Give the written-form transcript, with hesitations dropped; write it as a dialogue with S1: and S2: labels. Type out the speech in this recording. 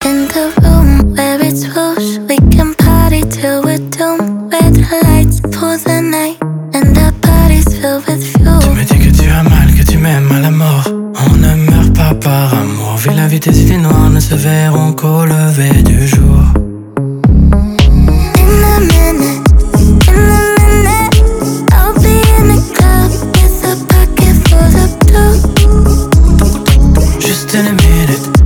S1: in the room where it's rouge. We can party till we're doomed. Where the lights for the night and the party's filled with fuel.
S2: Tu me dis que tu as mal, que tu m'aimes à la mort. On ne meurt pas par amour. Vu la vie des cités noires ne se verront qu'au lever du jour.
S1: In a minute, I'll be in the club with a pocket full of blue.
S2: Juste une minute.